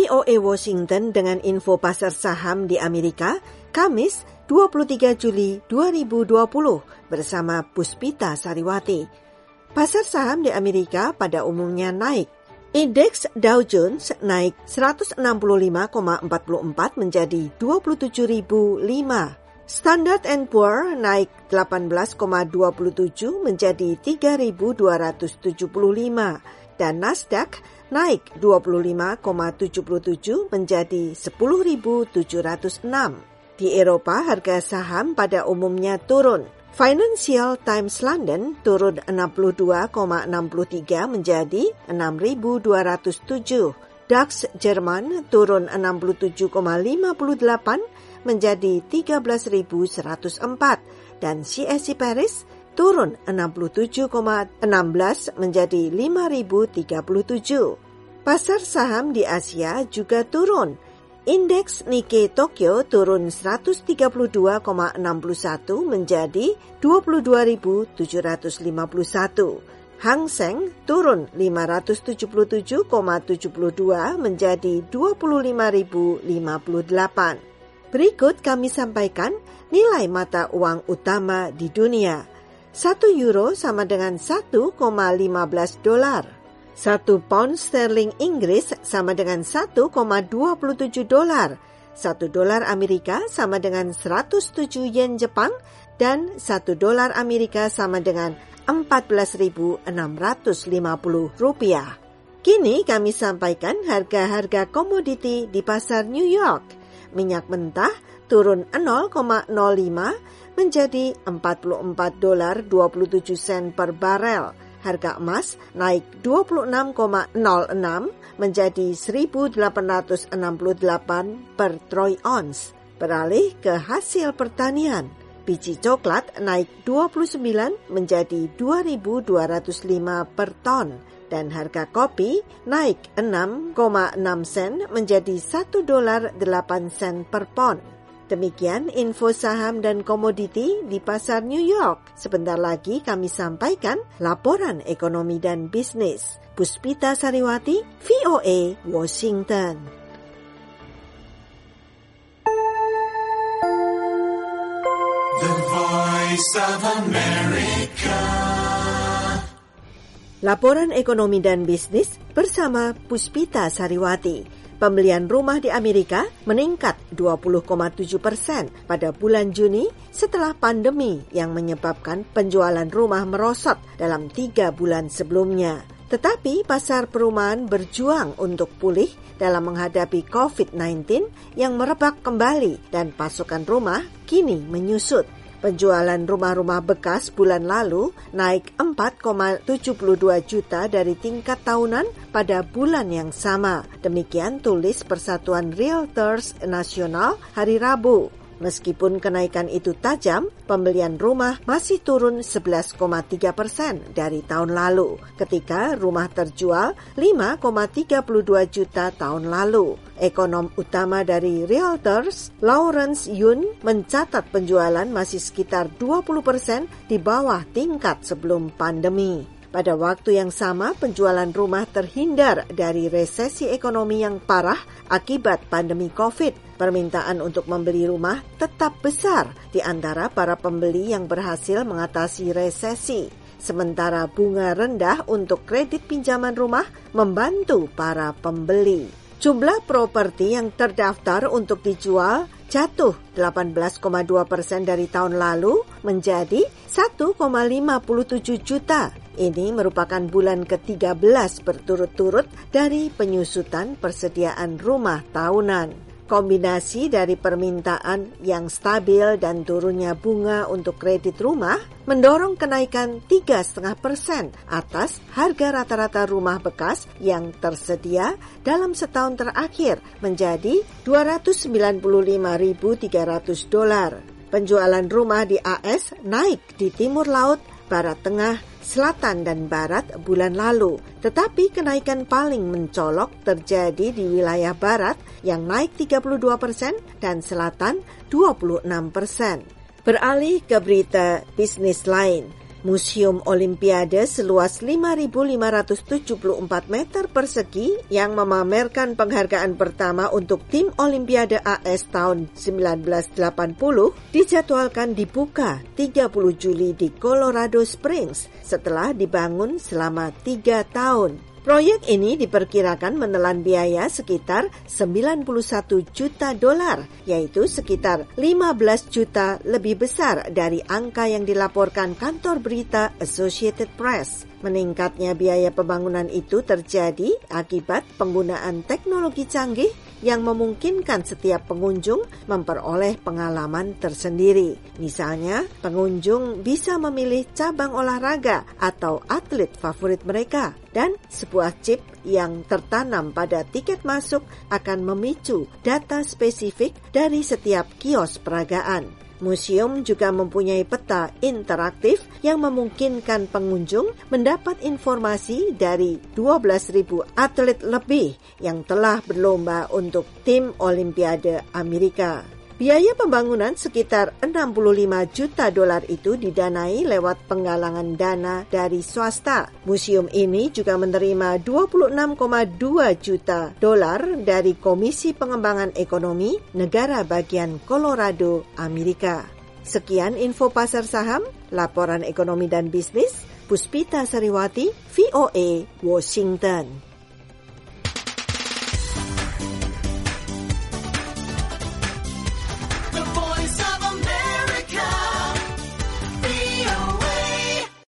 VOA Washington dengan info pasar saham di Amerika, Kamis 23 Juli 2020 bersama Puspita Sariwati. Pasar saham di Amerika pada umumnya naik. Indeks Dow Jones naik 165,44 menjadi 27.005. Standard & Poor naik 18,27 menjadi 3.275 dan Nasdaq naik 25,77 menjadi 10.706. Di Eropa, harga saham pada umumnya turun. Financial Times London turun 62,63 menjadi 6.207. DAX Jerman turun 67,58 menjadi 13.104 dan CAC Paris turun 67,16 menjadi 5.037. Pasar saham di Asia juga turun. Indeks Nikkei Tokyo turun 132,61 menjadi 22.751. Hang Seng turun 577,72 menjadi 25.058. Berikut kami sampaikan nilai mata uang utama di dunia. 1 euro sama dengan 1,15 dolar. 1 pound sterling Inggris sama dengan 1,27 dolar. 1 dolar Amerika sama dengan 107 yen Jepang dan 1 dolar Amerika sama dengan 14.650 rupiah. Kini kami sampaikan harga-harga komoditi di pasar New York. Minyak mentah turun 0,05 menjadi 44 dolar 27 sen per barel. Harga emas naik 26,06 menjadi 1.868 per troy ounce. Beralih ke hasil pertanian. Biji coklat naik 29 menjadi 2.205 per ton. Dan harga kopi naik 6,6 sen menjadi 1 dolar 8 sen per pon. Demikian info saham dan komoditi di pasar New York. Sebentar lagi kami sampaikan laporan ekonomi dan bisnis. Puspita Sariwati, VOA, Washington. The Voice of America. Laporan ekonomi dan bisnis bersama Puspita Sariwati. Pembelian rumah di Amerika meningkat 20,7% pada bulan Juni setelah pandemi yang menyebabkan penjualan rumah merosot dalam 3 bulan sebelumnya. Tetapi pasar perumahan berjuang untuk pulih dalam menghadapi COVID-19 yang merebak kembali dan pasokan rumah kini menyusut. Penjualan rumah-rumah bekas bulan lalu naik 4,72 juta dari tingkat tahunan pada bulan yang sama. Demikian tulis Persatuan Realtors Nasional hari Rabu. Meskipun kenaikan itu tajam, pembelian rumah masih turun 11,3% dari tahun lalu, ketika rumah terjual 5,32 juta tahun lalu. Ekonom utama dari Realtors, Lawrence Yun, mencatat penjualan masih sekitar 20% di bawah tingkat sebelum pandemi. Pada waktu yang sama, penjualan rumah terhindar dari resesi ekonomi yang parah akibat pandemi COVID. Permintaan untuk membeli rumah tetap besar di antara para pembeli yang berhasil mengatasi resesi. Sementara bunga rendah untuk kredit pinjaman rumah membantu para pembeli. Jumlah properti yang terdaftar untuk dijual jatuh 18,2% dari tahun lalu menjadi 1,57 juta. Ini merupakan bulan ke-13 berturut-turut dari penyusutan persediaan rumah tahunan. Kombinasi dari permintaan yang stabil dan turunnya bunga untuk kredit rumah mendorong kenaikan 3,5% atas harga rata-rata rumah bekas yang tersedia dalam setahun terakhir menjadi $295.300. Penjualan rumah di AS naik di timur laut, barat tengah, selatan dan barat bulan lalu. Tetapi kenaikan paling mencolok terjadi di wilayah barat yang naik 32% dan selatan 26%. Beralih ke berita bisnis lain. Museum Olimpiade seluas 5.574 meter persegi yang memamerkan penghargaan pertama untuk tim Olimpiade AS tahun 1980 dijadwalkan dibuka 30 Juli di Colorado Springs setelah dibangun selama 3 tahun. Proyek ini diperkirakan menelan biaya sekitar $91 juta, yaitu sekitar 15 juta lebih besar dari angka yang dilaporkan kantor berita Associated Press. Meningkatnya biaya pembangunan itu terjadi akibat penggunaan teknologi canggih yang memungkinkan setiap pengunjung memperoleh pengalaman tersendiri. Misalnya, pengunjung bisa memilih cabang olahraga atau atlet favorit mereka, dan sebuah chip yang tertanam pada tiket masuk akan memicu data spesifik dari setiap kios peragaan. Museum juga mempunyai peta interaktif yang memungkinkan pengunjung mendapat informasi dari 12.000 atlet lebih yang telah berlomba untuk tim Olimpiade Amerika. Biaya pembangunan sekitar $65 juta itu didanai lewat penggalangan dana dari swasta. Museum ini juga menerima $26,2 juta dari Komisi Pengembangan Ekonomi Negara Bagian Colorado, Amerika. Sekian info pasar saham, laporan ekonomi dan bisnis, Puspita Sariwati, VOA, Washington.